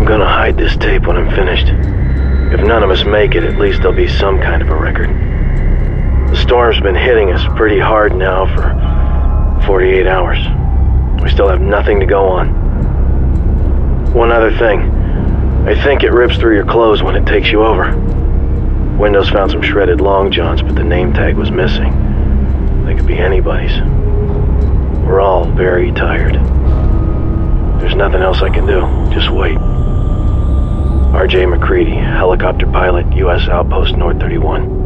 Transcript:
I'm gonna hide this tape when I'm finished. If none of us make it, at least there'll be some kind of a record. The storm's been hitting us pretty hard now for 48 hours. We still have nothing to go on. One other thing. I think it rips through your clothes when it takes you over. Windows found some shredded long johns, but the name tag was missing. They could be anybody's. We're all very tired. There's nothing else I can do. Just wait. R.J. MacCready, helicopter pilot, U.S. Outpost North 31.